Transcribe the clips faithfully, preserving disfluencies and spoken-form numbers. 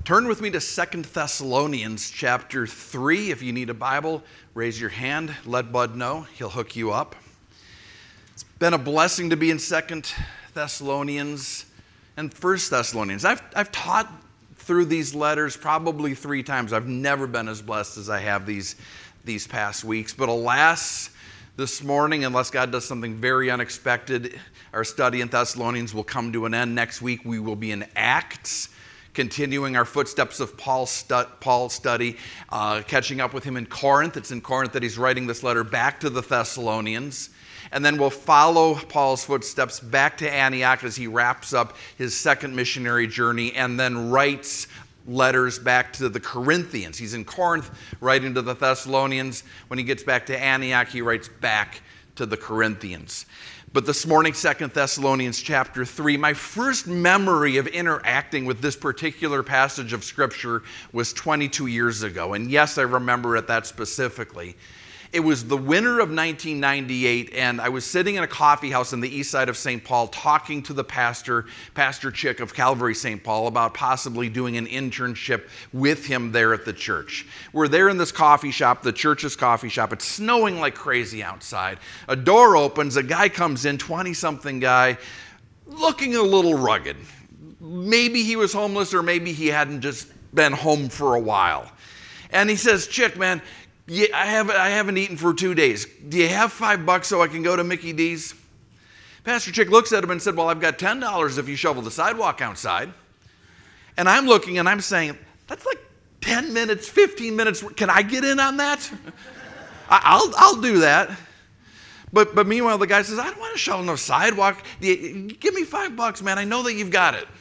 Turn with me to Second Thessalonians chapter three. If you need a Bible, raise your hand. Let Bud know. He'll hook you up. It's been a blessing to be in Second Thessalonians and First Thessalonians. I've, I've taught through these letters probably three times. I've never been as blessed as I have these, these past weeks. But alas, this morning, unless God does something very unexpected, our study in Thessalonians will come to an end. Next week, we will be in Acts, continuing our footsteps of Paul's, stu- Paul's study, uh, catching up with him in Corinth. It's in Corinth that he's writing this letter back to the Thessalonians. And then we'll follow Paul's footsteps back to Antioch as he wraps up his second missionary journey and then writes letters back to the Corinthians. He's in Corinth writing to the Thessalonians. When he gets back to Antioch, he writes back to the Corinthians. But this morning, Second Thessalonians chapter three, my first memory of interacting with this particular passage of Scripture was twenty-two years ago. And yes, I remember it that specifically. It was the winter of nineteen ninety-eight, and I was sitting in a coffee house in the east side of Saint Paul talking to the pastor, Pastor Chick of Calvary Saint Paul, about possibly doing an internship with him there at the church. We're there in this coffee shop, the church's coffee shop. It's snowing like crazy outside. A door opens, a guy comes in, twenty-something guy, looking a little rugged. Maybe he was homeless or maybe he hadn't just been home for a while. And he says, "Chick, man, Yeah, I haven't, I haven't eaten for two days. Do you have five bucks so I can go to Mickey D's?" Pastor Chick looks at him and said, "Well, I've got ten dollars if you shovel the sidewalk outside." And I'm looking and I'm saying, that's like ten minutes, fifteen minutes. Can I get in on that? I'll, I'll do that. But, but meanwhile, the guy says, "I don't want to shovel no sidewalk. Give me five bucks, man. I know that you've got it."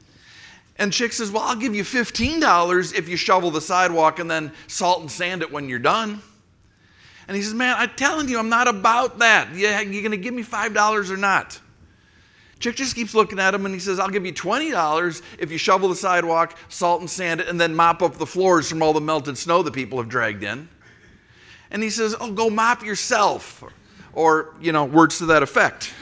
And Chick says, "Well, I'll give you fifteen dollars if you shovel the sidewalk and then salt and sand it when you're done." And he says, "Man, I'm telling you, I'm not about that. You, you going to give me five dollars or not?" Chick just keeps looking at him and he says, "I'll give you twenty dollars if you shovel the sidewalk, salt and sand it, and then mop up the floors from all the melted snow that people have dragged in." And he says, "Oh, go mop yourself." Or, you know, words to that effect.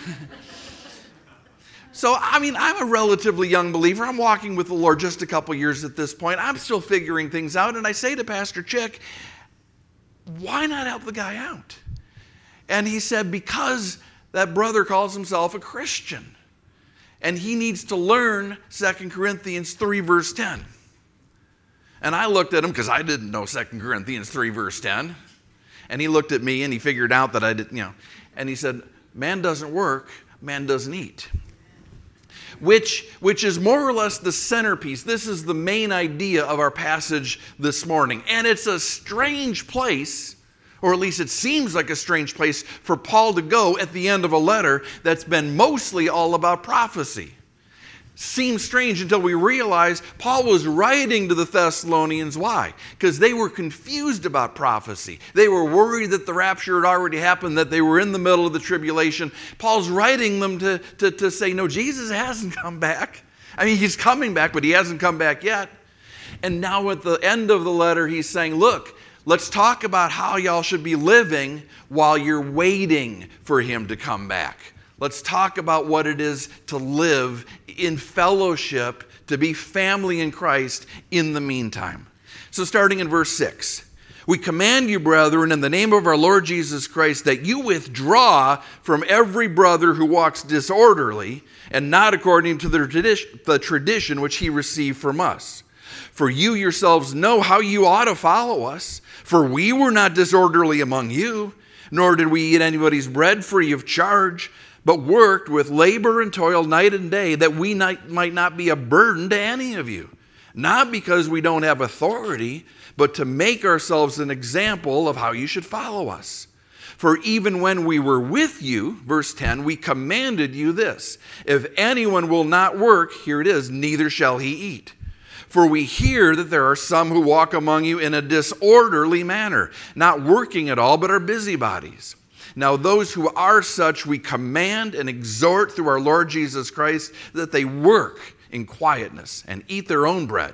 So, I mean, I'm a relatively young believer. I'm walking with the Lord just a couple years at this point. I'm still figuring things out. And I say to Pastor Chick, "Why not help the guy out?" And he said, "Because that brother calls himself a Christian. And he needs to learn Second Corinthians three, verse ten. And I looked at him because I didn't know Second Corinthians three, verse ten. And he looked at me and he figured out that I didn't, you know. And he said, "Man doesn't work, man doesn't eat." Which, which is more or less the centerpiece. This is the main idea of our passage this morning. And it's a strange place, or at least it seems like a strange place for Paul to go at the end of a letter that's been mostly all about prophecy. Seems strange until we realize Paul was writing to the Thessalonians. Why? Because they were confused about prophecy. They were worried that the rapture had already happened, that they were in the middle of the tribulation. Paul's writing them to, to, to say, no, Jesus hasn't come back. I mean, he's coming back, but he hasn't come back yet. And now at the end of the letter, he's saying, look, let's talk about how y'all should be living while you're waiting for him to come back. Let's talk about what it is to live in fellowship, to be family in Christ in the meantime. So starting in verse six, "We command you, brethren, in the name of our Lord Jesus Christ, that you withdraw from every brother who walks disorderly and not according to the tradition, the tradition which he received from us. For you yourselves know how you ought to follow us. For we were not disorderly among you, nor did we eat anybody's bread free of charge, but worked with labor and toil night and day, that we might not be a burden to any of you. Not because we don't have authority, but to make ourselves an example of how you should follow us. For even when we were with you," verse ten, "we commanded you this, if anyone will not work," here it is, "neither shall he eat. For we hear that there are some who walk among you in a disorderly manner, not working at all, but are busybodies. Now those who are such we command and exhort through our Lord Jesus Christ that they work in quietness and eat their own bread.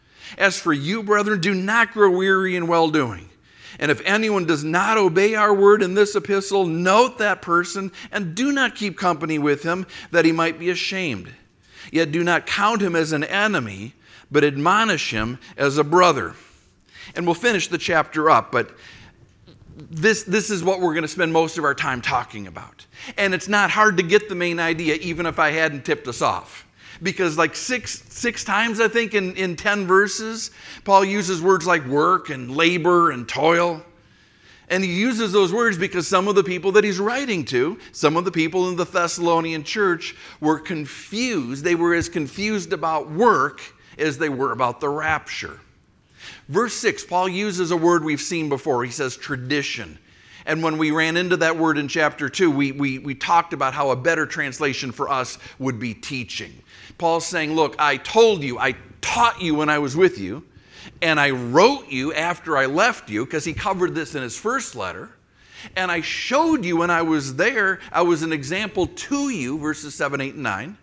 As for you, brethren, do not grow weary in well-doing. And if anyone does not obey our word in this epistle, note that person and do not keep company with him, that he might be ashamed. Yet do not count him as an enemy, but admonish him as a brother. And we'll finish the chapter up, but this, this is what we're going to spend most of our time talking about. And it's not hard to get the main idea, even if I hadn't tipped us off. Because like six, six times, I think, in, in ten verses, Paul uses words like work and labor and toil. And he uses those words because some of the people that he's writing to, some of the people in the Thessalonian church, were confused. They were as confused about work as they were about the rapture. Verse six, Paul uses a word we've seen before. He says tradition. And when we ran into that word in chapter two, we, we, we talked about how a better translation for us would be teaching. Paul's saying, look, I told you, I taught you when I was with you, and I wrote you after I left you, because he covered this in his first letter, and I showed you when I was there, I was an example to you, verses seven, eight, and nine.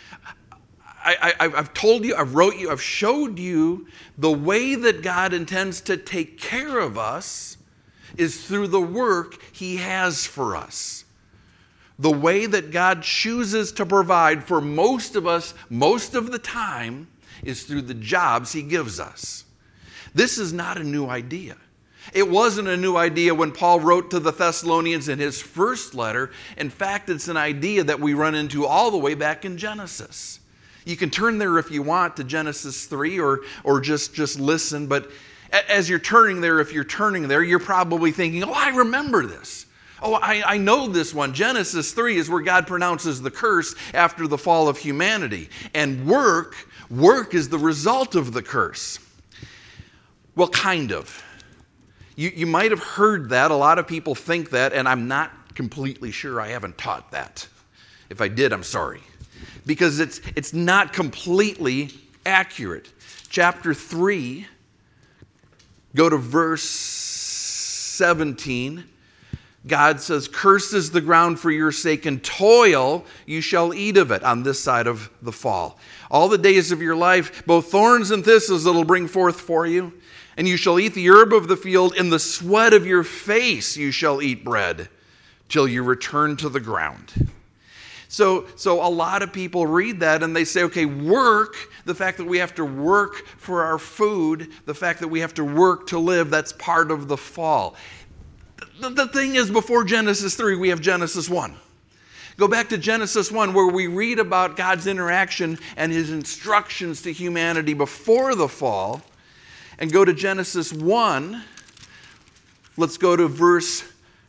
I, I, I've told you, I've wrote you, I've showed you the way that God intends to take care of us is through the work he has for us. The way that God chooses to provide for most of us, most of the time, is through the jobs he gives us. This is not a new idea. It wasn't a new idea when Paul wrote to the Thessalonians in his first letter. In fact, it's an idea that we run into all the way back in Genesis. You can turn there if you want to Genesis three or, or just, just listen. But as you're turning there, if you're turning there, you're probably thinking, oh, I remember this. Oh, I, I know this one. Genesis three is where God pronounces the curse after the fall of humanity. And work, work is the result of the curse. Well, kind of. You, you might have heard that. A lot of people think that, and I'm not completely sure. I haven't taught that. If I did, I'm sorry. Because it's, it's not completely accurate. Chapter three, go to verse seventeen. God says, cursed is the ground for your sake, and toil you shall eat of it on this side of the fall. All the days of your life, both thorns and thistles it'll bring forth for you. And you shall eat the herb of the field, in the sweat of your face you shall eat bread, till you return to the ground. So, so a lot of people read that and they say, okay, work, the fact that we have to work for our food, the fact that we have to work to live, that's part of the fall. The, the thing is, before Genesis three, we have Genesis one. Go back to Genesis one, where we read about God's interaction and his instructions to humanity before the fall. And go to Genesis one. Let's go to verse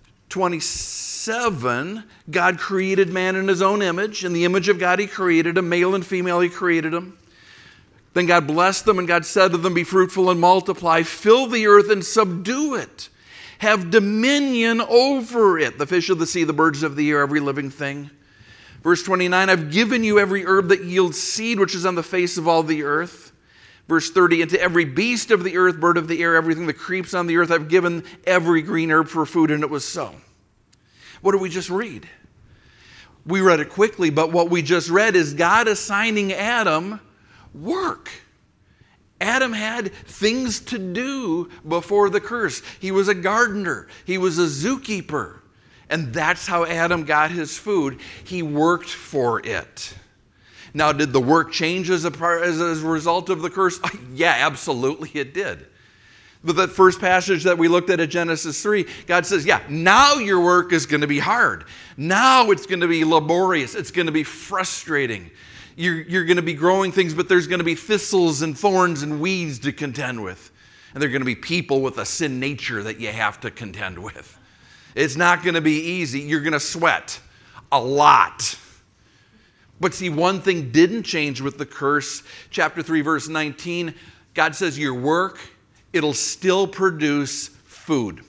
twenty-seven. God created man in his own image. In the image of God he created him. Male and female he created them. Then God blessed them, and God said to them, be fruitful and multiply. Fill the earth and subdue it. Have dominion over it. The fish of the sea, the birds of the air, every living thing. Verse twenty-nine, I've given you every herb that yields seed, which is on the face of all the earth. Verse thirty, and to every beast of the earth, bird of the air, everything that creeps on the earth, I've given every green herb for food, and it was so. What did we just read? We read it quickly, but what we just read is God assigning Adam work. Adam had things to do before the curse. He was a gardener. He was a zookeeper. And that's how Adam got his food. He worked for it. Now, did the work change as a, part, as a result of the curse? Yeah, absolutely it did. But that first passage that we looked at at Genesis three, God says, yeah, now your work is going to be hard. Now it's going to be laborious. It's going to be frustrating. You're, you're going to be growing things, but there's going to be thistles and thorns and weeds to contend with. And there are going to be people with a sin nature that you have to contend with. It's not going to be easy. You're going to sweat a lot. But see, one thing didn't change with the curse. Chapter three, verse nineteen, God says your work, it'll still produce food.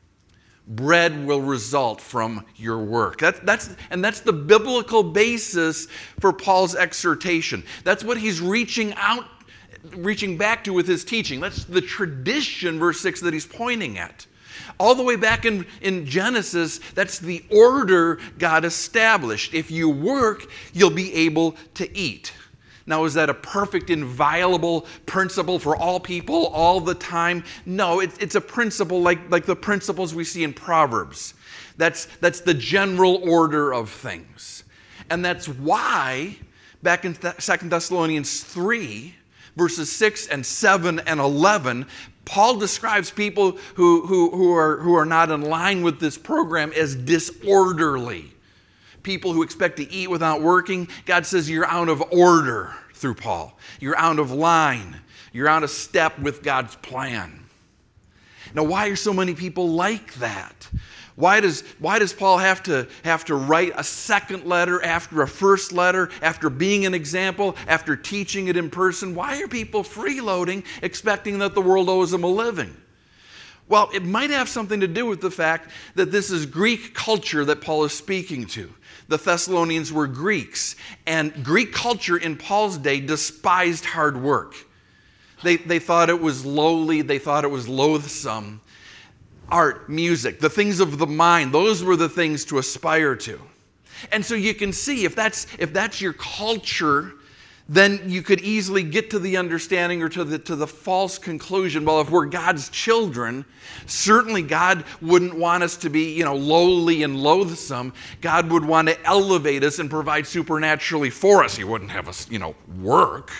Bread will result from your work. That, that's, and that's the biblical basis for Paul's exhortation. That's what he's reaching out, reaching back to with his teaching. That's the tradition, verse six, that he's pointing at. All the way back in, in Genesis, that's the order God established. If you work, you'll be able to eat. Now, is that a perfect, inviolable principle for all people all the time? No, it, it's a principle like, like the principles we see in Proverbs. That's, that's the general order of things. And that's why, back in Second Thessalonians three, verses six and seven and eleven, Paul describes people who, who, who, are, who are not in line with this program as disorderly. People who expect to eat without working. God says you're out of order through Paul. You're out of line. You're out of step with God's plan. Now, why are so many people like that? Why does, why does Paul have to, have to write a second letter after a first letter, after being an example, after teaching it in person? Why are people freeloading, expecting that the world owes them a living? Well, it might have something to do with the fact that this is Greek culture that Paul is speaking to. The Thessalonians were Greeks, and Greek culture in Paul's day despised hard work. They, they thought it was lowly, they thought it was loathsome. Art, music, the things of the mind, those were the things to aspire to. And so you can see, if that's, if that's your culture, then you could easily get to the understanding or to the, to the false conclusion, well, if we're God's children, certainly God wouldn't want us to be, you know, lowly and loathsome. God would want to elevate us and provide supernaturally for us. He wouldn't have us, you know, work.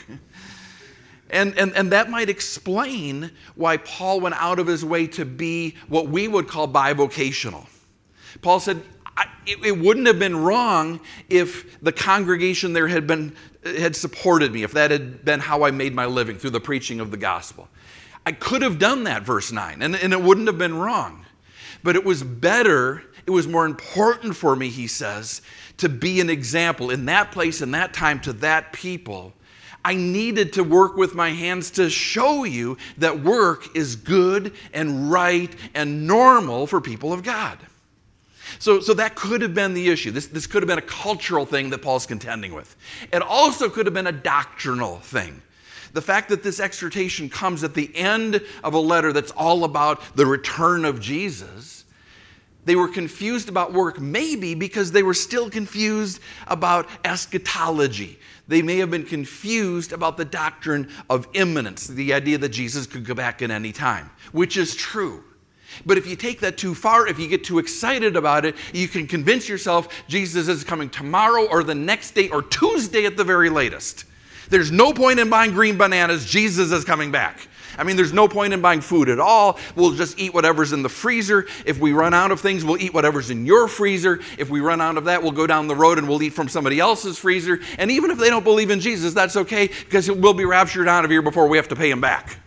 And, and, and that might explain why Paul went out of his way to be what we would call bivocational. Paul said, I, it, it wouldn't have been wrong if the congregation there had been had supported me, if that had been how I made my living, through the preaching of the gospel. I could have done that, verse nine, and, and it wouldn't have been wrong. But it was better, it was more important for me, he says, to be an example in that place, in that time, to that people. I needed to work with my hands to show you that work is good and right and normal for people of God. So, so that could have been the issue. This, this could have been a cultural thing that Paul's contending with. It also could have been a doctrinal thing. The fact that this exhortation comes at the end of a letter that's all about the return of Jesus. They were confused about work, maybe because they were still confused about eschatology. They may have been confused about the doctrine of imminence, the idea that Jesus could go back at any time, which is true. But if you take that too far, if you get too excited about it, you can convince yourself Jesus is coming tomorrow or the next day or Tuesday at the very latest. There's no point in buying green bananas. Jesus is coming back. I mean, there's no point in buying food at all. We'll just eat whatever's in the freezer. If we run out of things, we'll eat whatever's in your freezer. If we run out of that, we'll go down the road and we'll eat from somebody else's freezer. And even if they don't believe in Jesus, that's okay, because we'll be raptured out of here before we have to pay him back.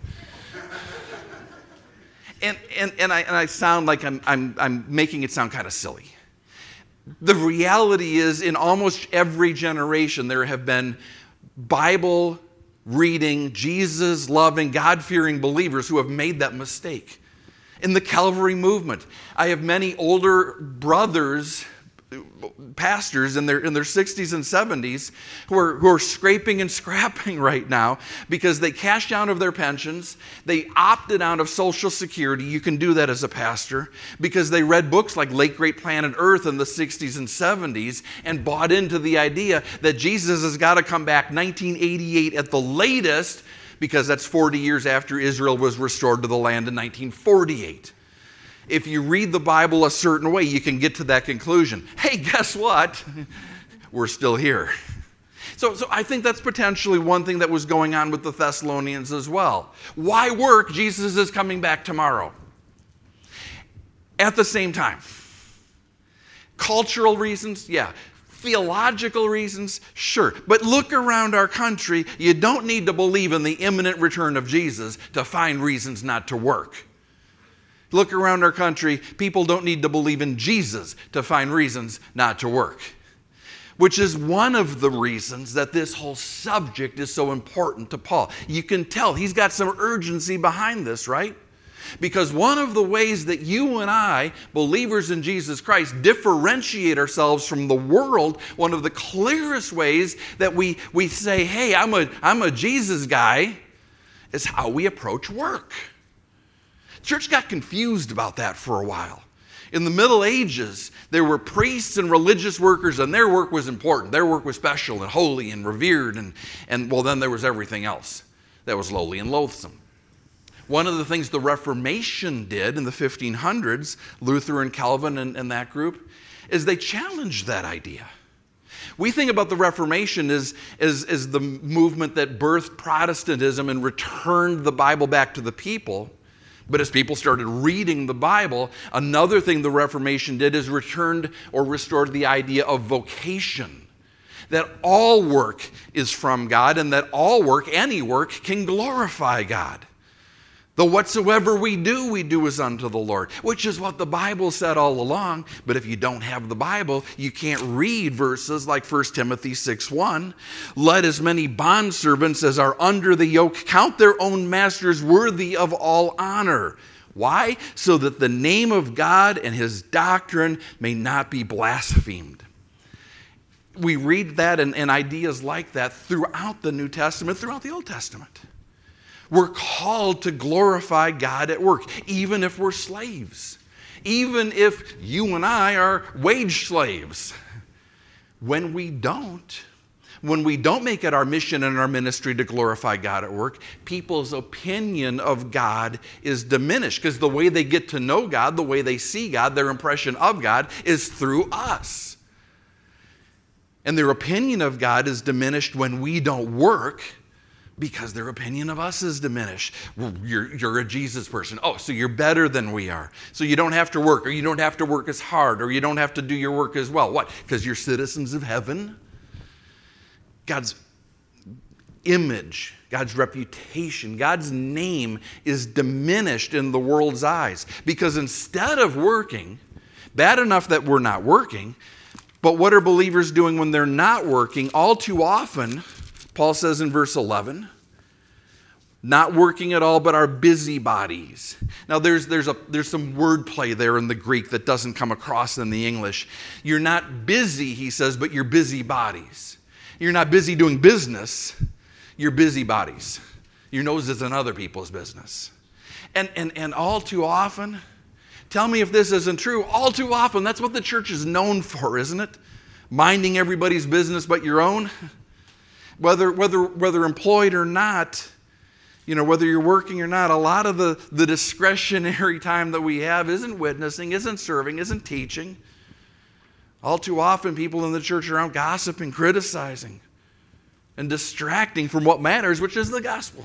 and, and, and, I, and I sound like I'm, I'm, I'm making it sound kind of silly. The reality is, in almost every generation, there have been Bible reading, Jesus-loving, God-fearing believers who have made that mistake. In the Calvary movement, I have many older brothers, pastors in their in their sixties and seventies who are, who are scraping and scrapping right now because they cashed out of their pensions. They opted out of Social Security. You can do that as a pastor because they read books like Late Great Planet Earth in the sixties and seventies and bought into the idea that Jesus has got to come back nineteen eighty-eight at the latest, because that's forty years after Israel was restored to the land in nineteen forty-eight. If you read the Bible a certain way, you can get to that conclusion. Hey, guess what? We're still here. So, so I think that's potentially one thing that was going on with the Thessalonians as well. Why work? Jesus is coming back tomorrow. At the same time, cultural reasons, yeah. Theological reasons, sure. But look around our country. You don't need to believe in the imminent return of Jesus to find reasons not to work. Look around our country, people don't need to believe in Jesus to find reasons not to work. Which is one of the reasons that this whole subject is so important to Paul. You can tell he's got some urgency behind this, right? Because one of the ways that you and I, believers in Jesus Christ, differentiate ourselves from the world, one of the clearest ways that we, we say, hey, I'm a, I'm a Jesus guy, is how we approach work. Church got confused about that for a while. In the Middle Ages, there were priests and religious workers, and their work was important. Their work was special and holy and revered, and, and well, then there was everything else that was lowly and loathsome. One of the things the Reformation did in the fifteen hundreds, Luther and Calvin and, and that group, is they challenged that idea. We think about the Reformation as, as, as the movement that birthed Protestantism and returned the Bible back to the people. But as people started reading the Bible, another thing the Reformation did is returned or restored the idea of vocation. That all work is from God and that all work, any work, can glorify God. The whatsoever we do, we do as unto the Lord, which is what the Bible said all along. But if you don't have the Bible, you can't read verses like First Timothy six one. Let as many bondservants as are under the yoke count their own masters worthy of all honor. Why? So that the name of God and his doctrine may not be blasphemed. We read that and, and ideas like that throughout the New Testament, throughout the Old Testament. We're called to glorify God at work, even if we're slaves, even if you and I are wage slaves. When we don't, when we don't make it our mission and our ministry to glorify God at work, people's opinion of God is diminished because the way they get to know God, the way they see God, their impression of God is through us. And their opinion of God is diminished when we don't work, because their opinion of us is diminished. Well, you're, you're a Jesus person. Oh, so you're better than we are. So you don't have to work, or you don't have to work as hard, or you don't have to do your work as well. What? Because you're citizens of heaven? God's image, God's reputation, God's name is diminished in the world's eyes. Because instead of working, bad enough that we're not working, but what are believers doing when they're not working? All too often, Paul says in verse eleven, not working at all, but are busybodies. Now, there's, there's, a, there's some wordplay there in the Greek that doesn't come across in the English. You're not busy, he says, but you're busybodies. You're not busy doing business, you're busybodies. Your nose is in other people's business. And, and, and all too often, tell me if this isn't true, all too often, that's what the church is known for, isn't it? Minding everybody's business but your own. Whether, whether, whether employed or not, you know, whether you're working or not, a lot of the, the discretionary time that we have isn't witnessing, isn't serving, isn't teaching. All too often, people in the church are out gossiping, criticizing, and distracting from what matters, which is the gospel.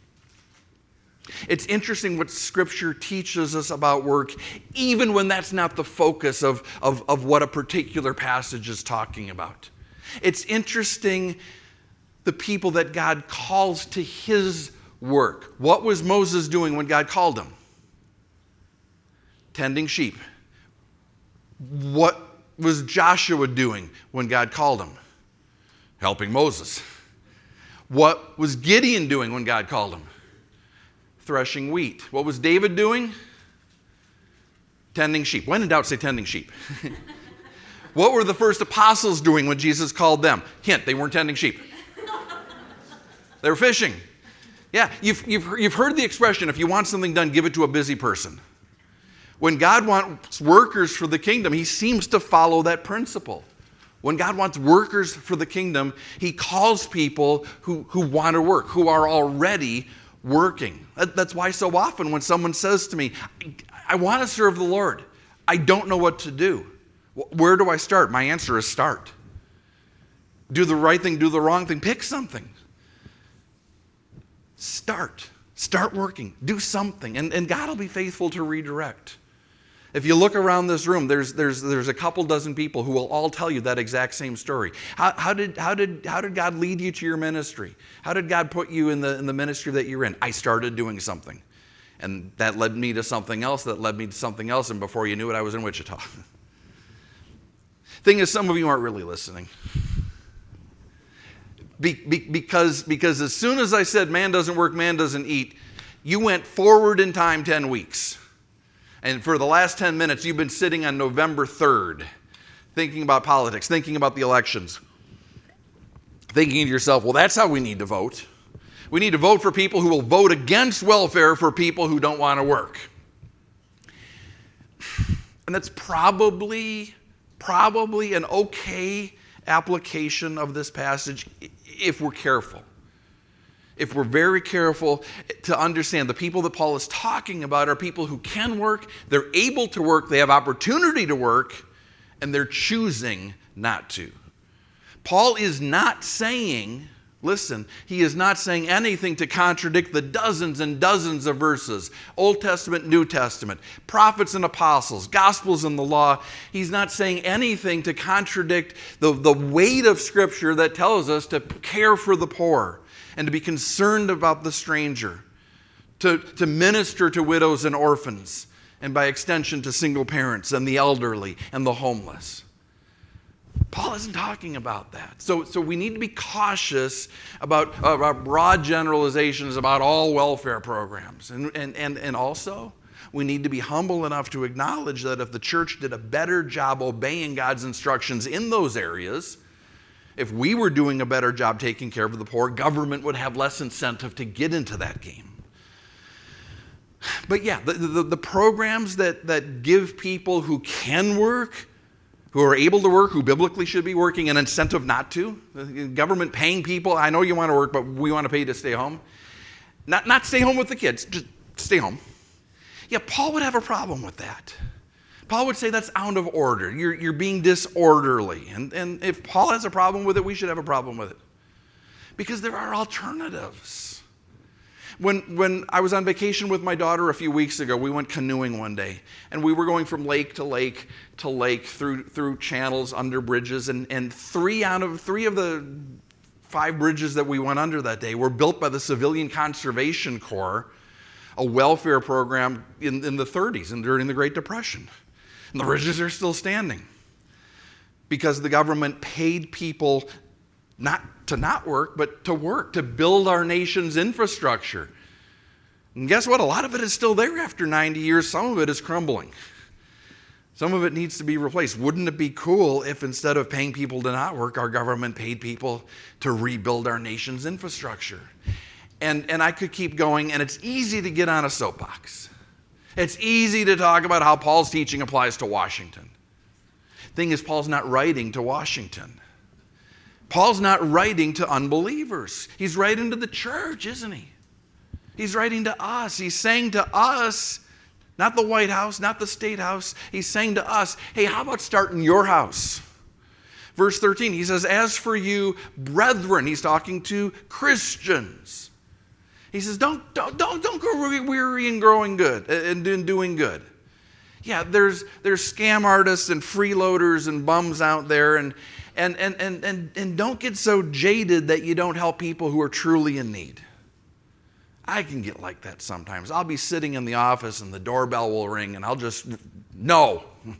It's interesting what Scripture teaches us about work, even when that's not the focus of, of, of what a particular passage is talking about. It's interesting the people that God calls to his work. What was Moses doing when God called him? Tending sheep. What was Joshua doing when God called him? Helping Moses. What was Gideon doing when God called him? Threshing wheat. What was David doing? Tending sheep. When in doubt, say tending sheep. What were the first apostles doing when Jesus called them? Hint, they weren't tending sheep. They were fishing. Yeah, you've, you've, you've heard the expression, if you want something done, give it to a busy person. When God wants workers for the kingdom, he seems to follow that principle. When God wants workers for the kingdom, he calls people who, who want to work, who are already working. That, that's why so often when someone says to me, I, I want to serve the Lord, I don't know what to do. Where do I start? My answer is start. Do the right thing, do the wrong thing, pick something. Start. Start working. Do something. And, and God will be faithful to redirect. If you look around this room, there's, there's, there's a couple dozen people who will all tell you that exact same story. How, how, did, how, did, how did God lead you to your ministry? How did God put you in the, in the ministry that you're in? I started doing something. And that led me to something else, that led me to something else, and before you knew it, I was in Wichita. Thing is, some of you aren't really listening. Be, be, because, because as soon as I said man doesn't work, man doesn't eat, you went forward in time ten weeks. And for the last ten minutes, you've been sitting on November third, thinking about politics, thinking about the elections, thinking to yourself, well, that's how we need to vote. We need to vote for people who will vote against welfare for people who don't want to work. And that's probably, probably an okay application of this passage if we're careful. If we're very careful to understand the people that Paul is talking about are people who can work, they're able to work, they have opportunity to work, and they're choosing not to. Paul is not saying, listen, he is not saying anything to contradict the dozens and dozens of verses, Old Testament, New Testament, prophets and apostles, gospels and the law. He's not saying anything to contradict the, the weight of Scripture that tells us to care for the poor and to be concerned about the stranger, to, to minister to widows and orphans, and by extension to single parents and the elderly and the homeless. Paul isn't talking about that. So, so we need to be cautious about, about broad generalizations about all welfare programs. And, and, and, and also, we need to be humble enough to acknowledge that if the church did a better job obeying God's instructions in those areas, if we were doing a better job taking care of the poor, government would have less incentive to get into that game. But yeah, the, the, the programs that, that give people who can work, who are able to work, who biblically should be working, an incentive not to. The government paying people, I know you want to work, but we want to pay you to stay home. Not, not stay home with the kids, just stay home. Yeah, Paul would have a problem with that. Paul would say that's out of order. You're, you're being disorderly. And, and if Paul has a problem with it, we should have a problem with it. Because there are alternatives. When, when I was on vacation with my daughter a few weeks ago, we went canoeing one day. And we were going from lake to lake to lake through, through channels, under bridges. And, and three out of three of the five bridges that we went under that day were built by the Civilian Conservation Corps, a welfare program in, in the thirties and during the Great Depression. And the bridges are still standing because the government paid people not to not work, but to work, to build our nation's infrastructure. And guess what? A lot of it is still there after ninety years. Some of it is crumbling. Some of it needs to be replaced. Wouldn't it be cool if instead of paying people to not work, our government paid people to rebuild our nation's infrastructure? And, and I could keep going, and it's easy to get on a soapbox. It's easy to talk about how Paul's teaching applies to Washington. Thing is, Paul's not writing to Washington. Paul's not writing to unbelievers. He's writing to the church, isn't he? He's writing to us. He's saying to us, not the White House, not the State House. He's saying to us, hey, how about starting your house? Verse thirteen, he says, as for you, brethren, he's talking to Christians. He says, don't, don't, don't, don't grow weary in growing good and in doing good. Yeah, there's, there's scam artists and freeloaders and bums out there, and And, and, and, and, and don't get so jaded that you don't help people who are truly in need. I can get like that sometimes. I'll be sitting in the office and the doorbell will ring and I'll just, no.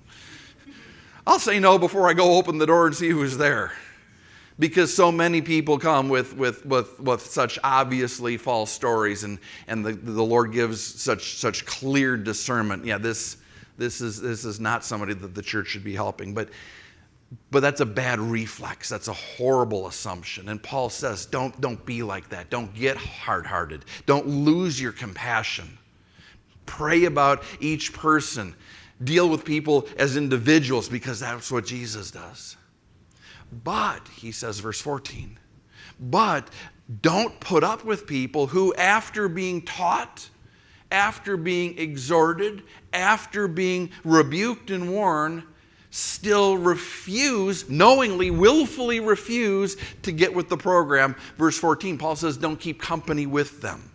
I'll say no before I go open the door and see who's there. Because so many people come with, with, with, with such obviously false stories, and, and the, the Lord gives such, such clear discernment. Yeah, this, this, is, this is not somebody that the church should be helping. But But that's a bad reflex. That's a horrible assumption. And Paul says, don't, don't be like that. Don't get hard-hearted. Don't lose your compassion. Pray about each person. Deal with people as individuals, because that's what Jesus does. But, he says, verse fourteen, but don't put up with people who, after being taught, after being exhorted, after being rebuked and warned, still refuse, knowingly, willfully refuse to get with the program. Verse fourteen, Paul says, don't keep company with them.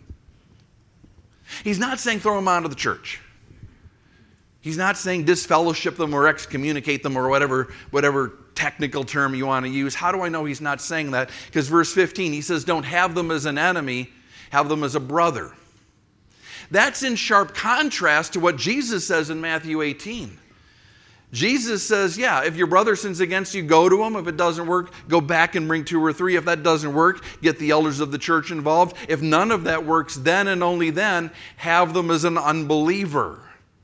He's not saying throw them out of the church. He's not saying disfellowship them or excommunicate them or whatever, whatever technical term you want to use. How do I know he's not saying that? Because verse fifteen, he says, don't have them as an enemy, have them as a brother. That's in sharp contrast to what Jesus says in Matthew eighteen. Jesus says, yeah, if your brother sins against you, go to him. If it doesn't work, go back and bring two or three. If that doesn't work, get the elders of the church involved. If none of that works, then and only then, have them as an unbeliever.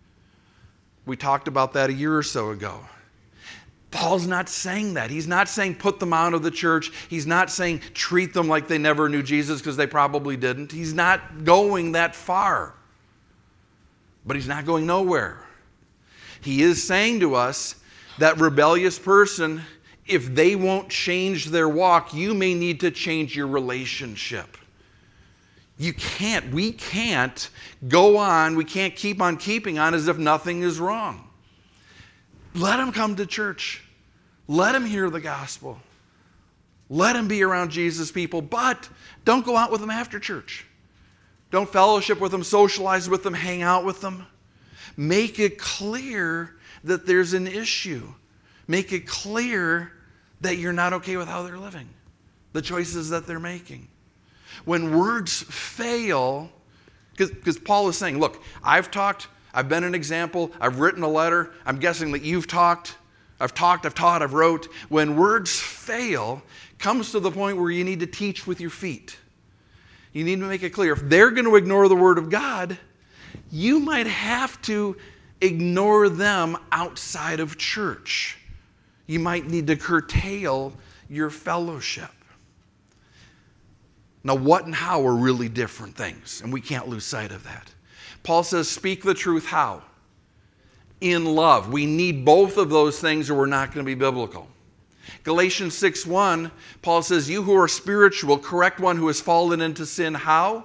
We talked about that a year or so ago. Paul's not saying that. He's not saying put them out of the church. He's not saying treat them like they never knew Jesus, because they probably didn't. He's not going that far. But he's not going nowhere. He is saying to us that rebellious person, if they won't change their walk, you may need to change your relationship. You can't, we can't go on, we can't keep on keeping on as if nothing is wrong. Let them come to church. Let them hear the gospel. Let them be around Jesus' people, but don't go out with them after church. Don't fellowship with them, socialize with them, hang out with them. Make it clear that there's an issue. Make it clear that you're not okay with how they're living, the choices that they're making. When words fail, because Paul is saying, look, I've talked, I've been an example, I've written a letter, I'm guessing that you've talked, I've talked, I've taught, I've wrote. When words fail, comes to the point where you need to teach with your feet. You need to make it clear. If they're going to ignore the Word of God, you might have to ignore them outside of church. You might need to curtail your fellowship. Now, what and how are really different things, and we can't lose sight of that. Paul says, speak the truth how? In love. We need both of those things or we're not going to be biblical. Galatians six one, Paul says, you who are spiritual, correct one who has fallen into sin. How?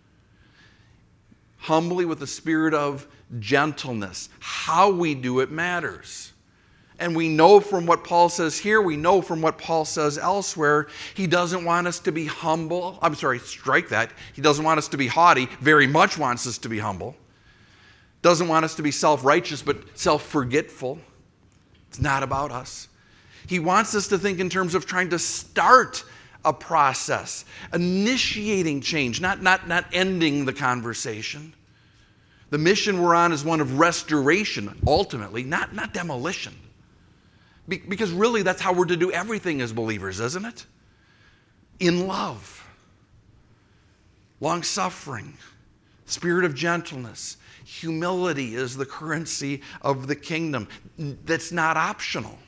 Humbly with a spirit of gentleness. How we do it matters. And we know from what Paul says here, we know from what Paul says elsewhere, he doesn't want us to be humble. I'm sorry, strike that. He doesn't want us to be haughty, very much wants us to be humble. Doesn't want us to be self-righteous, but self-forgetful. It's not about us. He wants us to think in terms of trying to start a process, initiating change, not, not, not ending the conversation. The mission we're on is one of restoration, ultimately, not, not demolition. Be, because really that's how we're to do everything as believers, isn't it? In love, long-suffering, spirit of gentleness. Humility is the currency of the kingdom. That's not optional.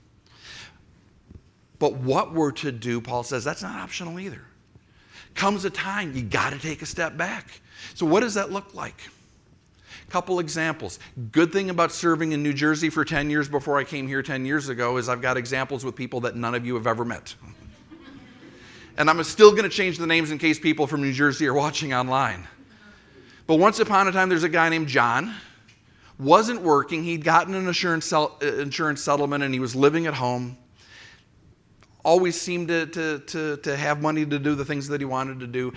But what we're to do, Paul says, that's not optional either. Comes a time you got to take a step back. So what does that look like? Couple examples. Good thing about serving in New Jersey for ten years before I came here ten years ago is I've got examples with people that none of you have ever met. And I'm still going to change the names in case people from New Jersey are watching online. But once upon a time, there's a guy named John. Wasn't working. He'd gotten an insurance, insurance settlement and he was living at home. Always seemed to, to, to, to have money to do the things that he wanted to do.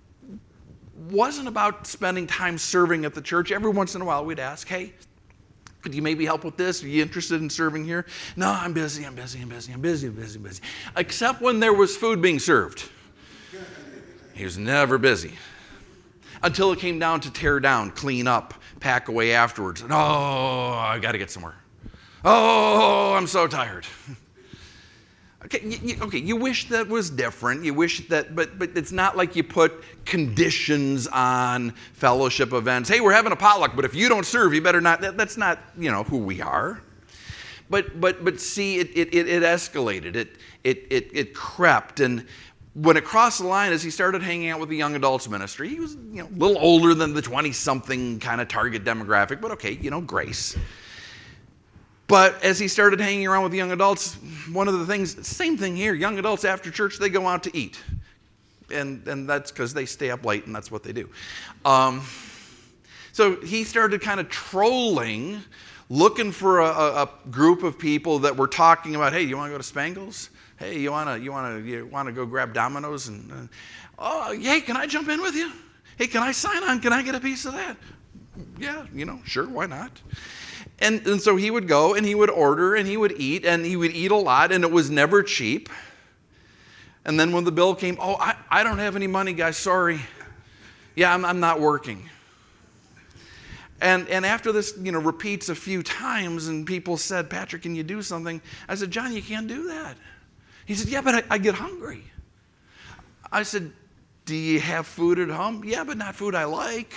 Wasn't about spending time serving at the church. Every once in a while we'd ask, hey, could you maybe help with this? Are you interested in serving here? No, I'm busy, I'm busy, I'm busy, I'm busy, I'm busy, I'm busy. Except when there was food being served. He was never busy. Until it came down to tear down, clean up, pack away afterwards. And, oh, I got to get somewhere. Oh, I'm so tired. Okay, you, okay, you wish that was different. You wish that, but but it's not like you put conditions on fellowship events. Hey, we're having a potluck, but if you don't serve, you better not. That, that's not, you know, who we are. But but but see, it it it escalated. It it it it crept, and when it crossed the line, as he started hanging out with the young adults ministry, he was, you know, a little older than the twenty-something kind of target demographic. But okay, you know, grace. But as he started hanging around with young adults, one of the things, same thing here, young adults after church, they go out to eat. And, and that's because they stay up late and that's what they do. Um, so he started kind of trolling, looking for a, a, a group of people that were talking about, hey, you want to go to Spangles? Hey, you want to you want to you want to go grab Domino's? And uh, oh, hey, can I jump in with you? Hey, can I sign on? Can I get a piece of that? Yeah, you know, sure, why not? And, and so he would go and he would order and he would eat and he would eat a lot and it was never cheap. And then when the bill came, oh, I, I don't have any money, guys, sorry. Yeah, I'm, I'm not working. And, and after this, you know, repeats a few times and people said, Patrick, can you do something? I said, John, you can't do that. He said, yeah, but I, I get hungry. I said, do you have food at home? Yeah, but not food I like.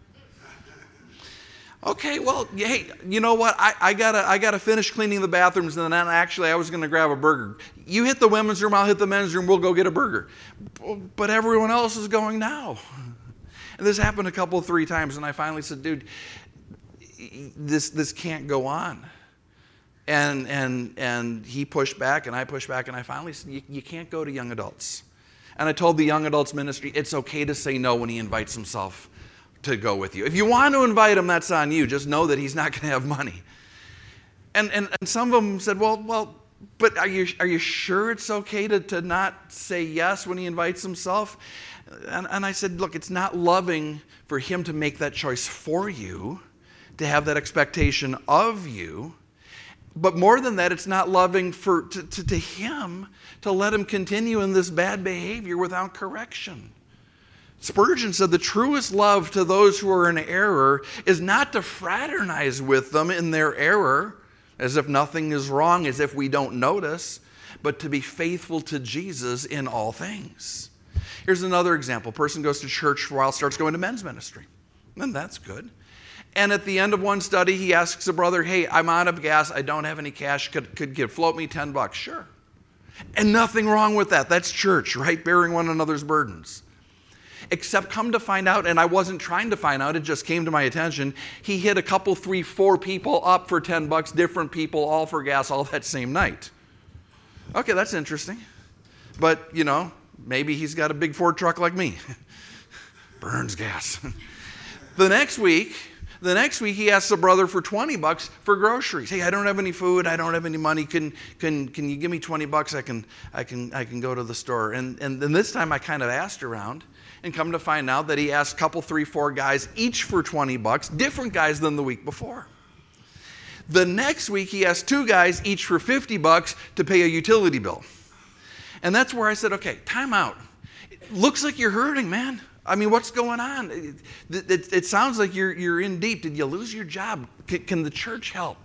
Okay, well, hey, you know what? I, I gotta I gotta finish cleaning the bathrooms, and then actually I was gonna grab a burger. You hit the women's room, I'll hit the men's room. We'll go get a burger. But everyone else is going now. And this happened a couple, three times, and I finally said, dude, this this can't go on. And and and he pushed back, and I pushed back, and I finally said, you, you can't go to young adults. And I told the young adults ministry, it's okay to say no when he invites himself to go with you. If you want to invite him, that's on you. Just know that he's not going to have money. And, and and some of them said, well, well, but are you, are you sure it's okay to, to not say yes when he invites himself? And, and I said, look, it's not loving for him to make that choice for you, to have that expectation of you. But more than that, it's not loving for to, to, to him to let him continue in this bad behavior without correction. Spurgeon said the truest love to those who are in error is not to fraternize with them in their error, as if nothing is wrong, as if we don't notice, but to be faithful to Jesus in all things. Here's another example. A person goes to church for a while, starts going to men's ministry. And that's good. And at the end of one study, he asks a brother, hey, I'm out of gas. I don't have any cash. Could, could you float me ten bucks? Sure. And nothing wrong with that. That's church, right? Bearing one another's burdens. Except come to find out, and I wasn't trying to find out, it just came to my attention, he hit a couple, three, four people up for ten bucks, different people, all for gas, all that same night. Okay, that's interesting. But, you know, maybe he's got a big Ford truck like me. Burns gas. The next week, the next week he asks a brother for twenty bucks for groceries. Hey, I don't have any food, I don't have any money. Can can can you give me twenty bucks? I can I can I can go to the store. And and then this time I kind of asked around. And come to find out that he asked a couple, three, four guys, each for twenty bucks, different guys than the week before. The next week, he asked two guys, each for fifty bucks, to pay a utility bill. And that's where I said, okay, time out. It looks like you're hurting, man. I mean, what's going on? It, it, it sounds like you're, you're in deep. Did you lose your job? Can, can the church help?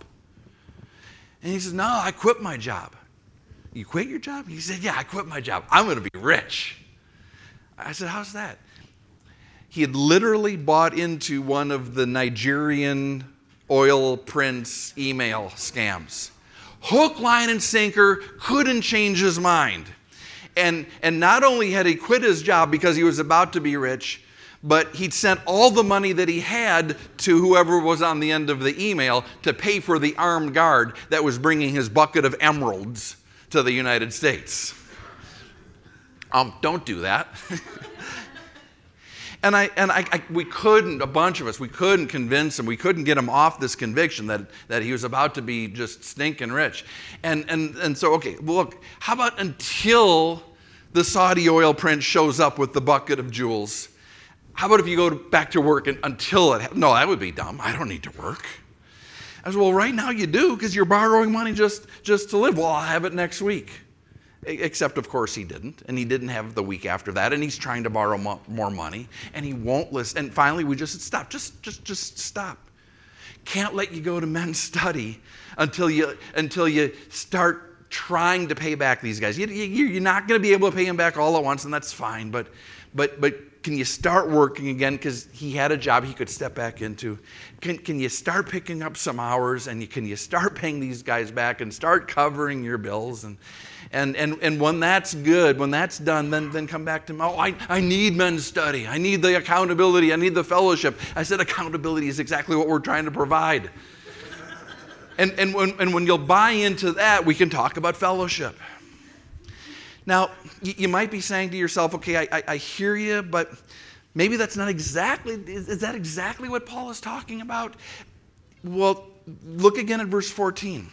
And he says, no, I quit my job. You quit your job? He said, yeah, I quit my job. I'm going to be rich. I said, how's that? He had literally bought into one of the Nigerian oil prince email scams. Hook, line, and sinker, couldn't change his mind. And, and not only had he quit his job because he was about to be rich, but he'd sent all the money that he had to whoever was on the end of the email to pay for the armed guard that was bringing his bucket of emeralds to the United States. Um, don't do that. and I and I, I we couldn't, a bunch of us, we couldn't convince him, we couldn't get him off this conviction that, that he was about to be just stinking rich. And and and so, okay, well, look, how about until the Saudi oil prince shows up with the bucket of jewels? How about if you go back to work and, until it happens? No, that would be dumb. I don't need to work. I said, well, right now you do because you're borrowing money just, just to live. Well, I'll have it next week. Except, of course, he didn't, and he didn't have the week after that, and he's trying to borrow mo- more money, and he won't listen. And finally, we just said, stop, just, just, just stop. Can't let you go to men's study until you, until you start trying to pay back these guys. You, you, you're not going to be able to pay them back all at once, and that's fine, but, but, but can you start working again? Because he had a job he could step back into. Can, can you start picking up some hours, and you, can you start paying these guys back and start covering your bills? And And, and and when that's good, when that's done, then, then come back to, oh, I, I need men's study. I need the accountability. I need the fellowship. I said accountability is exactly what we're trying to provide. and, and, when, and when you'll buy into that, we can talk about fellowship. Now, you, you might be saying to yourself, okay, I, I, I hear you, but maybe that's not exactly, is, is that exactly what Paul is talking about? Well, look again at verse fourteen.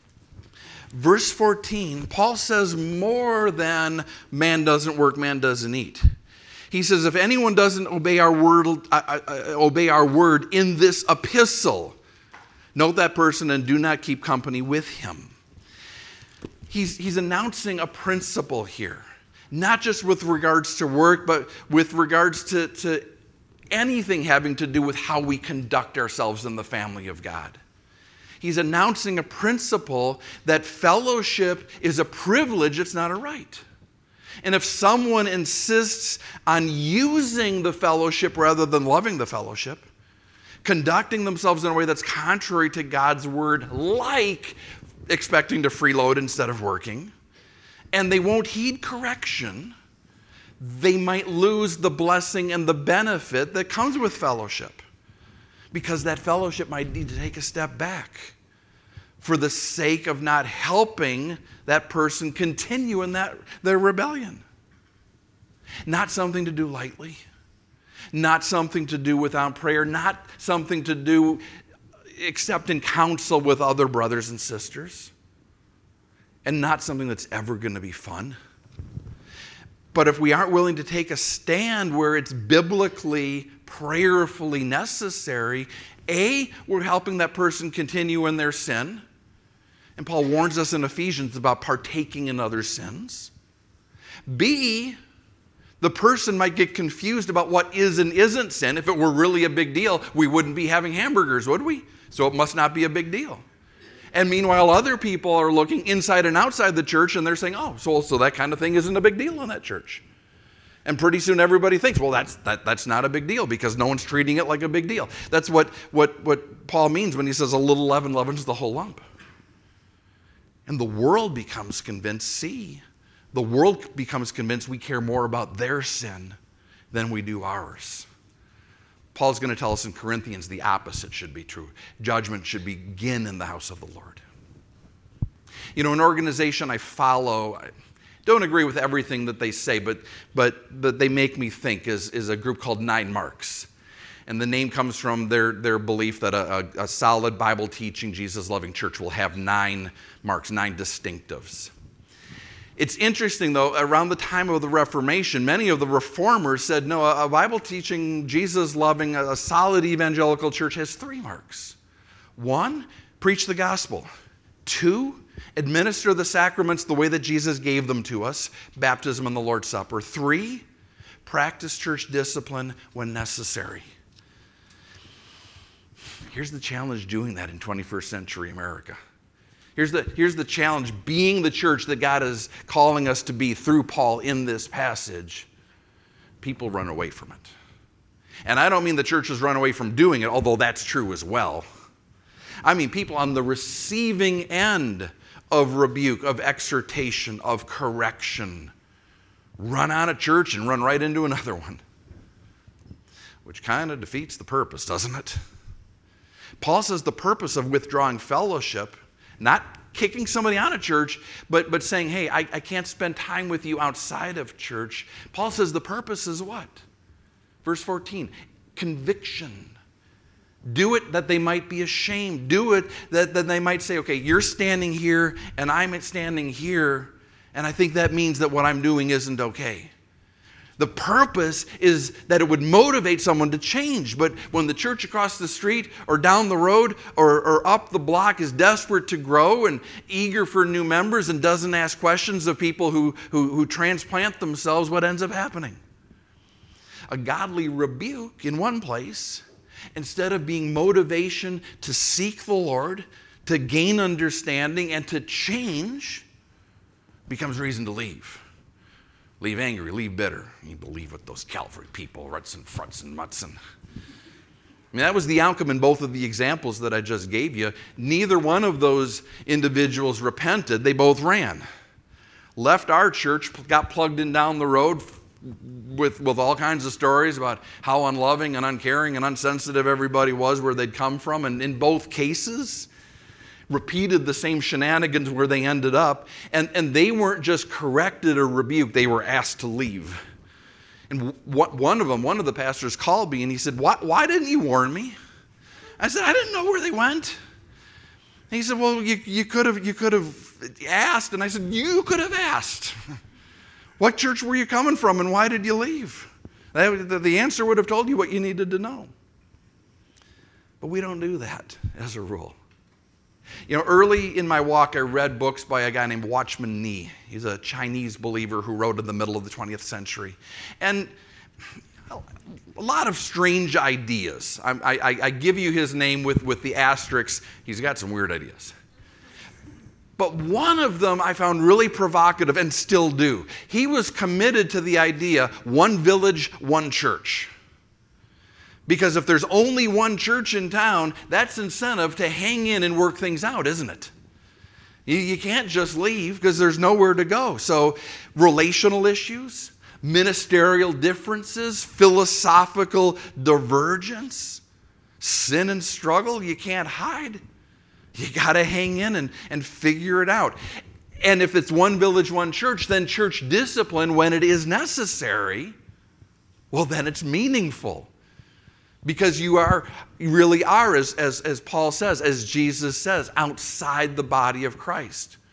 Verse fourteen, Paul says more than man doesn't work, man doesn't eat. He says, if anyone doesn't obey our word, uh, uh, obey our word in this epistle, note that person and do not keep company with him. He's, he's announcing a principle here, not just with regards to work, but with regards to, to anything having to do with how we conduct ourselves in the family of God. He's announcing a principle that fellowship is a privilege, it's not a right. And if someone insists on using the fellowship rather than loving the fellowship, conducting themselves in a way that's contrary to God's word, like expecting to freeload instead of working, and they won't heed correction, they might lose the blessing and the benefit that comes with fellowship. Because that fellowship might need to take a step back for the sake of not helping that person continue in that their rebellion. Not something to do lightly. Not something to do without prayer. Not something to do except in counsel with other brothers and sisters. and not something that's ever going to be fun. But if we aren't willing to take a stand where it's biblically, prayerfully necessary, A, we're helping that person continue in their sin. And Paul warns us in Ephesians about partaking in other sins. B, the person might get confused about what is and isn't sin. If it were really a big deal, we wouldn't be having hamburgers, would we? So it must not be a big deal. And meanwhile, other people are looking inside and outside the church and they're saying, oh, so, so that kind of thing isn't a big deal in that church. And pretty soon everybody thinks, well, that's, that, that's not a big deal because no one's treating it like a big deal. That's what, what, what Paul means when he says a little leaven leavens the whole lump. And the world becomes convinced, see, the world becomes convinced we care more about their sin than we do ours. Paul's going to tell us in Corinthians the opposite should be true. Judgment should begin in the house of the Lord. You know, an organization I follow, I don't agree with everything that they say, but but, but they make me think, is, is a group called Nine Marks. And the name comes from their, their belief that a, a, a solid Bible-teaching, Jesus-loving church will have nine marks, nine distinctives. It's interesting, though, around the time of the Reformation, many of the reformers said, no, a Bible-teaching, Jesus-loving, a solid evangelical church has three marks. One, preach the gospel. Two, administer the sacraments the way that Jesus gave them to us, baptism and the Lord's Supper. Three, practice church discipline when necessary. Here's the challenge doing that in twenty-first century America. Here's the, here's the challenge, being the church that God is calling us to be through Paul in this passage. People run away from it. And I don't mean the churches run away from doing it, although that's true as well. I mean people on the receiving end of rebuke, of exhortation, of correction, run out of church and run right into another one. Which kind of defeats the purpose, doesn't it? Paul says the purpose of withdrawing fellowship, not kicking somebody out of church, but, but saying, hey, I, I can't spend time with you outside of church. Paul says the purpose is what? Verse fourteen, conviction. Do it that they might be ashamed. Do it that, that they might say, okay, you're standing here and I'm standing here, and I think that means that what I'm doing isn't okay. The purpose is that it would motivate someone to change. But when the church across the street or down the road or, or up the block is desperate to grow and eager for new members and doesn't ask questions of people who, who, who transplant themselves, what ends up happening? A godly rebuke in one place, instead of being motivation to seek the Lord, to gain understanding and to change, becomes reason to leave. Leave angry, leave bitter. You believe what those Calvary people, ruts and fruts and mutts and... I mean, that was the outcome in both of the examples that I just gave you. Neither one of those individuals repented. They both ran. Left our church, got plugged in down the road with, with all kinds of stories about how unloving and uncaring and unsensitive everybody was where they'd come from. And in both cases, repeated the same shenanigans where they ended up. And, and they weren't just corrected or rebuked, they were asked to leave. And what, one of them, one of the pastors called me and he said, why, why didn't you warn me? I said, I didn't know where they went. And he said, well, you, you could have you could have asked. And I said, you could have asked. What church were you coming from and why did you leave? The answer would have told you what you needed to know. But we don't do that as a rule. You know, early in my walk, I read books by a guy named Watchman Nee. He's a Chinese believer who wrote in the middle of the twentieth century. And a lot of strange ideas. I, I, I give you his name with, with the asterisks. He's got some weird ideas. But one of them I found really provocative and still do. He was committed to the idea, one village, one church. Because if there's only one church in town, that's incentive to hang in and work things out, isn't it? You, you can't just leave because there's nowhere to go. So relational issues, ministerial differences, philosophical divergence, sin and struggle, you can't hide. You got to hang in and, and figure it out. And if it's one village, one church, then church discipline, when it is necessary, well, then it's meaningful. Because you are, you really are, as, as, as Paul says, as Jesus says, outside the body of Christ.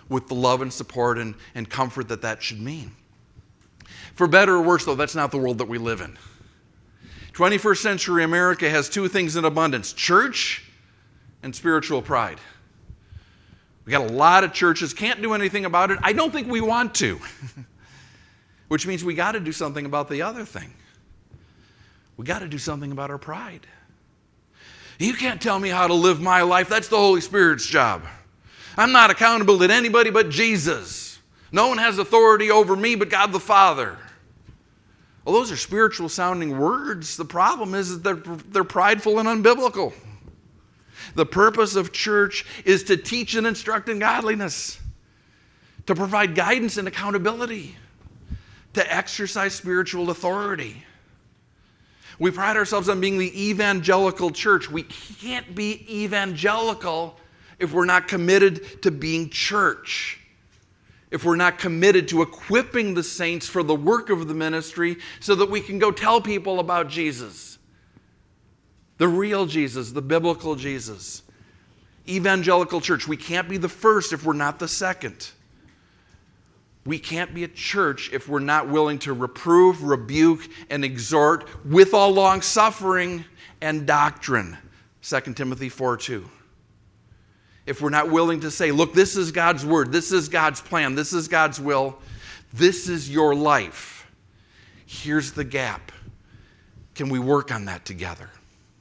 with the love and support and, and comfort that that should mean. For better or worse, though, that's not the world that we live in. twenty-first century America has two things in abundance: church and spiritual pride. We got a lot of churches, can't do anything about it. I don't think we want to. Which means we got to do something about the other thing. We got to do something about our pride. You can't tell me how to live my life. That's the Holy Spirit's job. I'm not accountable to anybody but Jesus. No one has authority over me but God the Father. Well, those are spiritual sounding words. The problem is that they're, they're prideful and unbiblical. The purpose of church is to teach and instruct in godliness, to provide guidance and accountability, to exercise spiritual authority. We pride ourselves on being the evangelical church. We can't be evangelical if we're not committed to being church, if we're not committed to equipping the saints for the work of the ministry so that we can go tell people about Jesus, the real Jesus, the biblical Jesus. Evangelical church, we can't be the first if we're not the second. We can't be a church if we're not willing to reprove, rebuke, and exhort with all long suffering and doctrine. Second Timothy four two. If we're not willing to say, look, this is God's word, this is God's plan, this is God's will, this is your life. Here's the gap. Can we work on that together?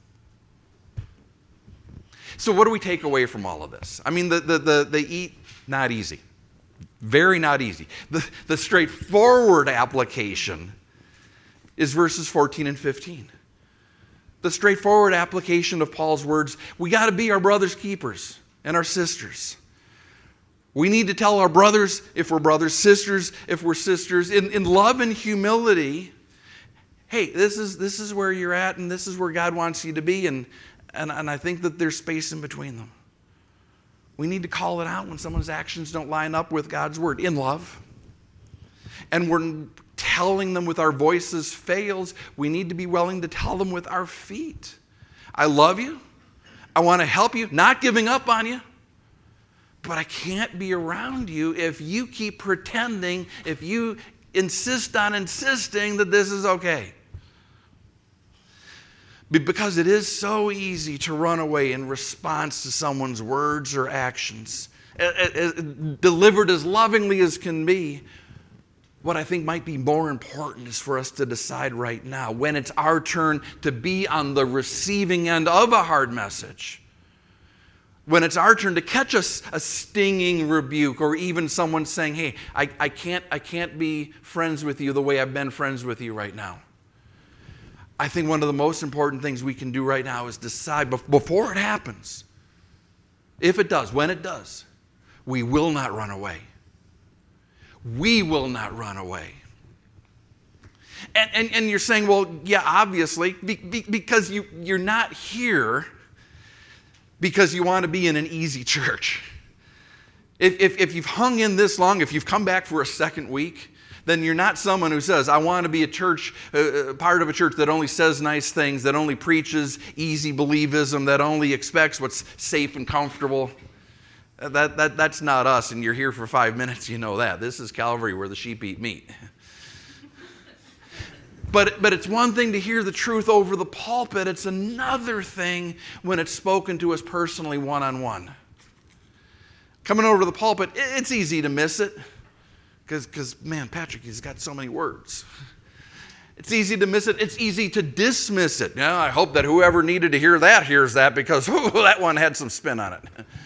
So what do we take away from all of this? I mean, the, the, the, the eat, not easy. Very not easy. The, the straightforward application is verses fourteen and fifteen. The straightforward application of Paul's words, we got to be our brothers' keepers and our sisters. We need to tell our brothers, if we're brothers, sisters, if we're sisters, in, in love and humility, hey, this is, this is where you're at and this is where God wants you to be, and, and, and I think that there's space in between them. We need to call it out when someone's actions don't line up with God's word in love. And we're telling them with our voices fails. We need to be willing to tell them with our feet. I love you. I want to help you, not giving up on you. But I can't be around you if you keep pretending, if you insist on insisting that this is okay. Because it is so easy to run away in response to someone's words or actions, delivered as lovingly as can be. What I think might be more important is for us to decide right now, when it's our turn to be on the receiving end of a hard message, when it's our turn to catch a, a stinging rebuke, or even someone saying, hey, I, I, can't, I can't be friends with you the way I've been friends with you right now. I think one of the most important things we can do right now is decide before it happens, if it does, when it does, we will not run away. We will not run away. And, and, and you're saying, well, yeah, obviously, be, be, because you, you're not here because you want to be in an easy church. If, if, if you've hung in this long, if you've come back for a second week, then you're not someone who says, I want to be a church, uh, part of a church that only says nice things, that only preaches easy believism, that only expects what's safe and comfortable. That, that, that's not us, and you're here for five minutes, you know that. This is Calvary where the sheep eat meat. But, but it's one thing to hear the truth over the pulpit. It's another thing when it's spoken to us personally one-on-one. Coming over to the pulpit, it's easy to miss it. Because, man, Patrick, he's got so many words. It's easy to miss it. It's easy to dismiss it. Now, I hope that whoever needed to hear that hears that, because ooh, that one had some spin on it.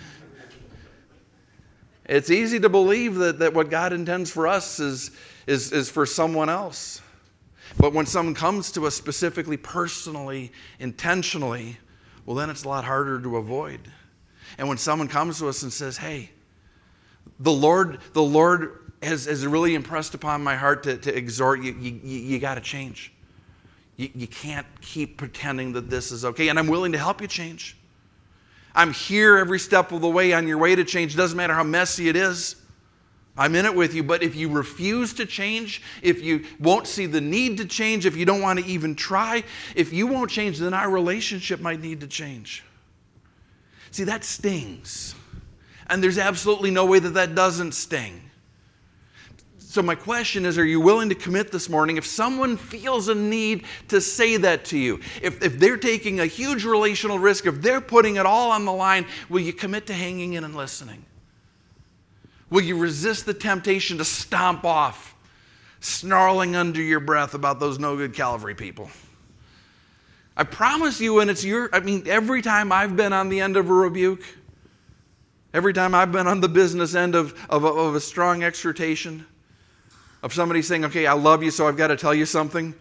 It's easy to believe that, that what God intends for us is, is, is for someone else. But when someone comes to us specifically, personally, intentionally, well, then it's a lot harder to avoid. And when someone comes to us and says, hey, the Lord, the Lord has, has really impressed upon my heart to, to exhort you, you, you, you got to change. You, you can't keep pretending that this is okay. And I'm willing to help you change. I'm here every step of the way on your way to change. It doesn't matter how messy it is. I'm in it with you. But if you refuse to change, if you won't see the need to change, if you don't want to even try, if you won't change, then our relationship might need to change. See, that stings. And there's absolutely no way that that doesn't sting. So my question is, are you willing to commit this morning if someone feels a need to say that to you? If, if they're taking a huge relational risk, if they're putting it all on the line, will you commit to hanging in and listening? Will you resist the temptation to stomp off, snarling under your breath about those no good Calvary people? I promise you, and it's your, I mean, every time I've been on the end of a rebuke, every time I've been on the business end of, of, of a strong exhortation, of somebody saying, okay, I love you, so I've got to tell you something,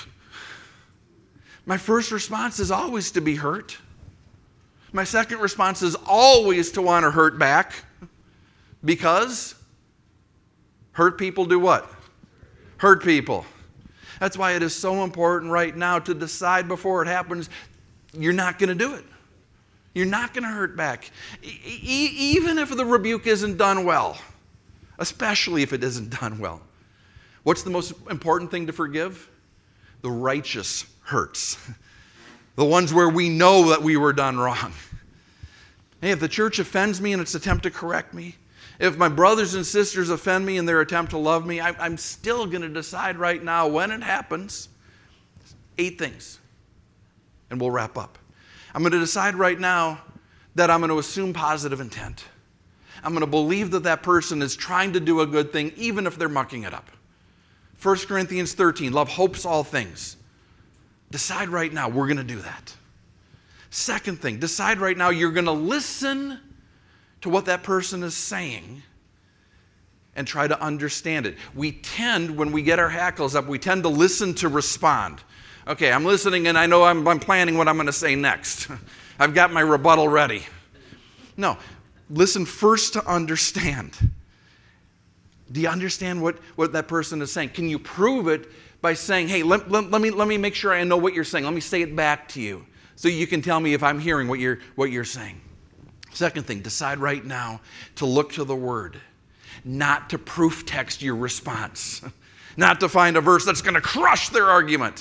my first response is always to be hurt. My second response is always to want to hurt back, because hurt people do what? Hurt people. That's why it is so important right now to decide before it happens, you're not going to do it. You're not going to hurt back. E- e- even if the rebuke isn't done well, especially if it isn't done well. What's the most important thing to forgive? The righteous hurts. The ones where we know that we were done wrong. Hey, if the church offends me in its attempt to correct me, if my brothers and sisters offend me in their attempt to love me, I, I'm still going to decide right now when it happens, eight things, and we'll wrap up. I'm going to decide right now that I'm going to assume positive intent. I'm going to believe that that person is trying to do a good thing, even if they're mucking it up. First Corinthians thirteen, love hopes all things. Decide right now, we're going to do that. Second thing, decide right now you're going to listen to what that person is saying and try to understand it. We tend, when we get our hackles up, we tend to listen to respond. Okay, I'm listening and I know I'm, I'm planning what I'm going to say next. I've got my rebuttal ready. No, listen first to understand. Do you understand what, what that person is saying? Can you prove it by saying, hey, let, let, let me, let me make sure I know what you're saying. Let me say it back to you so you can tell me if I'm hearing what you're, what you're saying. Second thing, decide right now to look to the Word, not to proof text your response, not to find a verse that's going to crush their argument.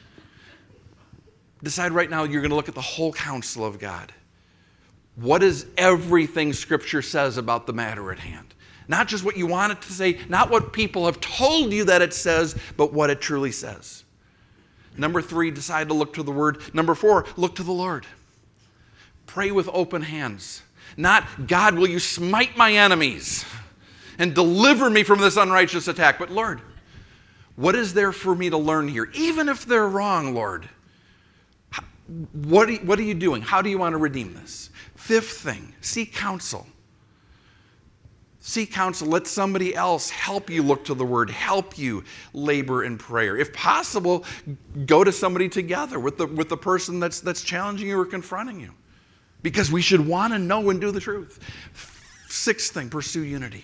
Decide right now you're going to look at the whole counsel of God. What is everything Scripture says about the matter at hand? Not just what you want it to say, not what people have told you that it says, but what it truly says. Number three, decide to look to the Word. Number four, look to the Lord. Pray with open hands. Not, God, will you smite my enemies and deliver me from this unrighteous attack? But Lord, what is there for me to learn here? Even if they're wrong, Lord, what are you, what are you doing? How do you want to redeem this? Fifth thing, seek counsel. Seek counsel. Let somebody else help you look to the Word, help you labor in prayer. If possible, go to somebody together with the, with the person that's, that's challenging you or confronting you. Because we should want to know and do the truth. Sixth thing, pursue unity.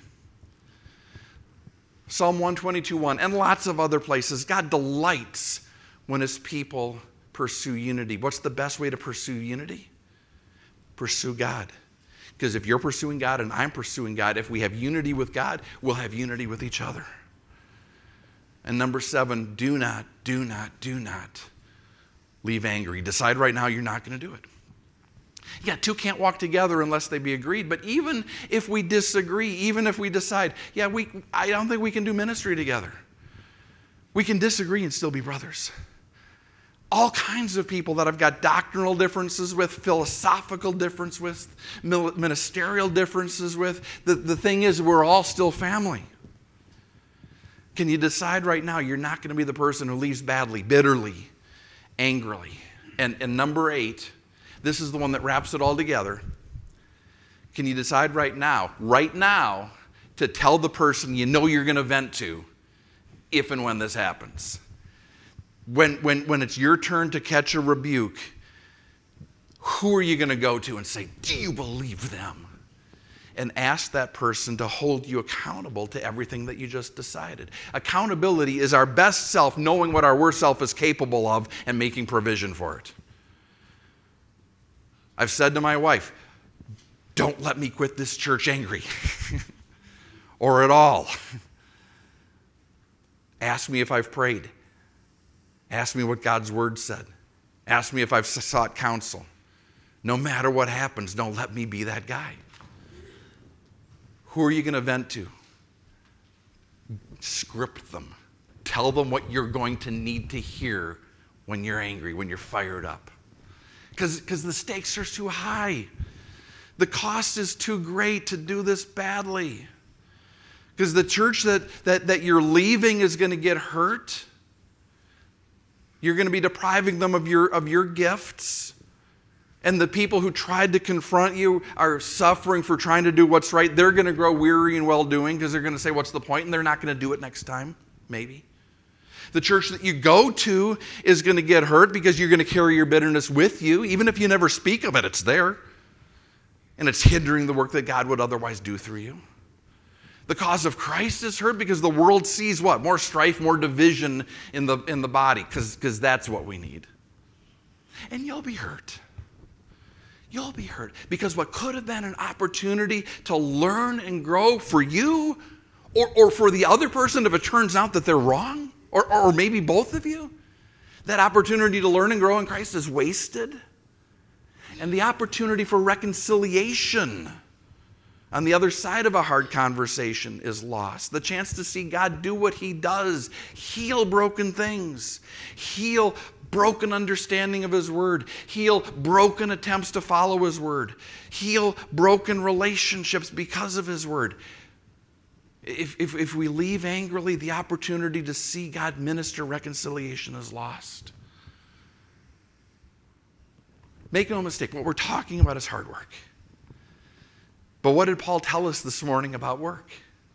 Psalm one twenty-two one and lots of other places. God delights when His people pursue unity. What's the best way to pursue unity? Pursue God. Because if you're pursuing God and I'm pursuing God, if we have unity with God, we'll have unity with each other. And number seven, do not, do not, do not leave angry. Decide right now you're not going to do it. Yeah, two can't walk together unless they be agreed. But even if we disagree, even if we decide, yeah, we, I don't think we can do ministry together. We can disagree and still be brothers. All kinds of people that I've got doctrinal differences with, philosophical differences with, ministerial differences with. The, the thing is, we're all still family. Can you decide right now you're not going to be the person who leaves badly, bitterly, angrily? And, and number eight, this is the one that wraps it all together. Can you decide right now, right now, to tell the person you know you're going to vent to if and when this happens? When, when, when it's your turn to catch a rebuke, who are you going to go to and say, do you believe them? And ask that person to hold you accountable to everything that you just decided. Accountability is our best self knowing what our worst self is capable of and making provision for it. I've said to my wife, don't let me quit this church angry or at all. Ask me if I've prayed. Ask me what God's word said. Ask me if I've sought counsel. No matter what happens, don't let me be that guy. Who are you going to vent to? Script them. Tell them what you're going to need to hear when you're angry, when you're fired up. Because because the stakes are too high. The cost is too great to do this badly. Because the church that, that, that you're leaving is going to get hurt. You're going to be depriving them of your, of your gifts. And the people who tried to confront you are suffering for trying to do what's right. They're going to grow weary in well-doing because they're going to say, what's the point? And they're not going to do it next time, maybe. The church that you go to is going to get hurt because you're going to carry your bitterness with you. Even if you never speak of it, it's there. And it's hindering the work that God would otherwise do through you. The cause of Christ is hurt because the world sees what? More strife, more division in the, in the body, because because that's what we need. And you'll be hurt. You'll be hurt because what could have been an opportunity to learn and grow for you or, or for the other person if it turns out that they're wrong, or, or maybe both of you, that opportunity to learn and grow in Christ is wasted. And the opportunity for reconciliation on the other side of a hard conversation is lost. The chance to see God do what He does, heal broken things, heal broken understanding of His Word, heal broken attempts to follow His Word, heal broken relationships because of His Word. If, if, if we leave angrily, the opportunity to see God minister reconciliation is lost. Make no mistake, what we're talking about is hard work. But what did Paul tell us this morning about work?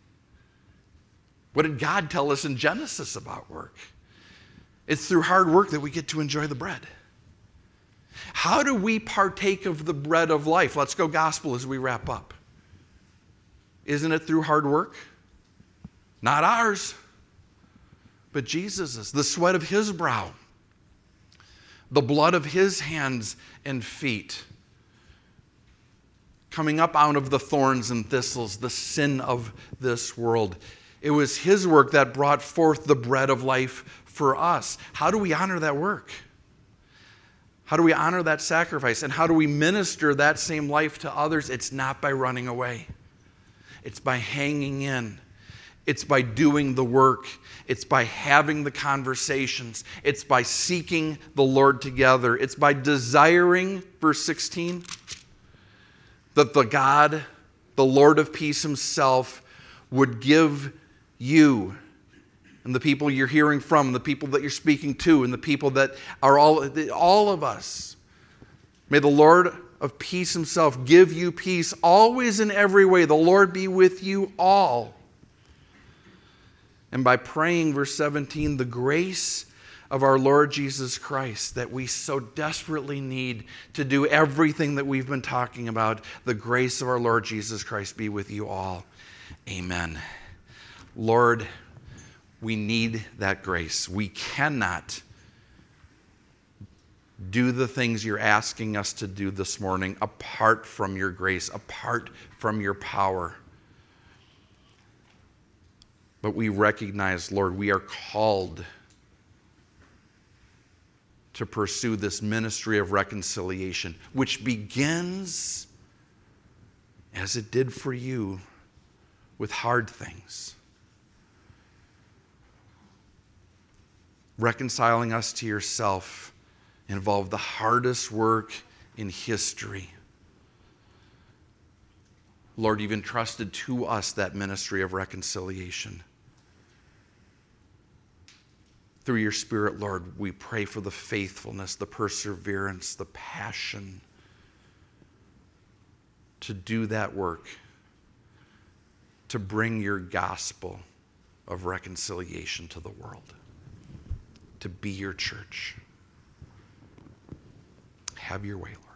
What did God tell us in Genesis about work? It's through hard work that we get to enjoy the bread. How do we partake of the bread of life? Let's go gospel as we wrap up. Isn't it through hard work? Not ours, but Jesus's. The sweat of His brow, the blood of His hands and feet, coming up out of the thorns and thistles, the sin of this world. It was His work that brought forth the bread of life for us. How do we honor that work? How do we honor that sacrifice? And how do we minister that same life to others? It's not by running away. It's by hanging in. It's by doing the work. It's by having the conversations. It's by seeking the Lord together. It's by desiring, verse sixteen, that the God, the Lord of peace Himself, would give you and the people you're hearing from, the people that you're speaking to, and the people that are all, all of us. May the Lord of peace Himself give you peace always in every way. The Lord be with you all. And by praying, verse seventeen, the grace of our Lord Jesus Christ that we so desperately need to do everything that we've been talking about, the grace of our Lord Jesus Christ be with you all. Amen. Lord, we need that grace. We cannot do the things you're asking us to do this morning apart from your grace, apart from your power. But we recognize, Lord, we are called to pursue this ministry of reconciliation, which begins, as it did for you, with hard things. Reconciling us to yourself involved the hardest work in history. Lord, you've entrusted to us that ministry of reconciliation. Through your Spirit, Lord, we pray for the faithfulness, the perseverance, the passion to do that work, to bring your gospel of reconciliation to the world, to be your church. Have your way, Lord.